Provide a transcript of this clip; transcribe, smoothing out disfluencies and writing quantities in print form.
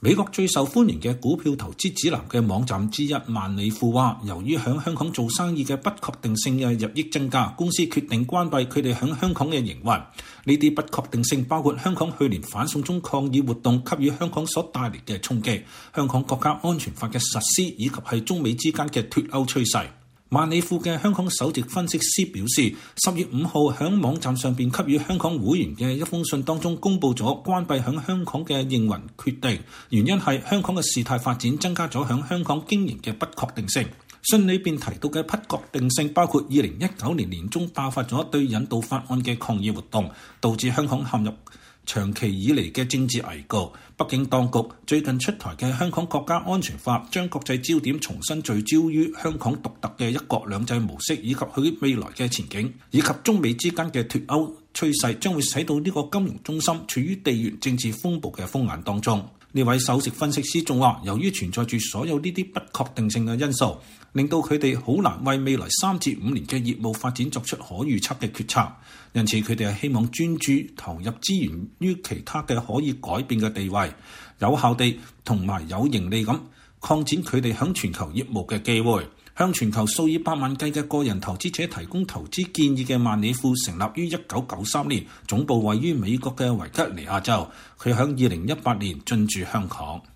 美國最受歡迎嘅股票投資指南嘅網站之一萬里富話，由於喺香港做生意嘅不確定性嘅日益增加，公司決定關閉佢哋喺香港嘅營運。呢啲不確定性包括香港去年反送中抗議活動給予香港所帶嚟嘅衝擊、香港國家安全法嘅實施，以及係中美之間嘅脫歐趨勢。萬里富嘅香港首席分析師表示，10月5號喺網站上邊給予香港會員嘅一封信當中公佈咗關閉喺香港嘅營運決定，原因係香港嘅事態發展增加咗喺香港經營嘅不確定性。信裏邊提到嘅不確定性包括2019年年中爆發咗對引渡法案嘅抗議活動，導致香港陷入長期以嚟嘅政治危局。北京當局最近出台嘅香港國家安全法，將國際焦點重新聚焦於香港獨特嘅一國兩制模式，以及佢未來嘅前景，以及中美之間嘅脫歐趨勢，將會使到呢個金融中心處於地緣政治風暴嘅風眼當中。呢位首席分析師仲話，由於存在住所有呢啲不確定性嘅因素，令到佢哋好難為未來3至5年嘅業務發展作出可預測嘅決策，因此佢哋係希望專注投入資源於其他嘅可以改變嘅地位，有效地同埋有盈利咁擴展佢哋響全球業務嘅機會。向全球數以百萬計嘅個人投資者提供投資建議嘅萬里富成立於1993年，總部位於美國嘅維吉尼亞州。佢響2018年進駐香港。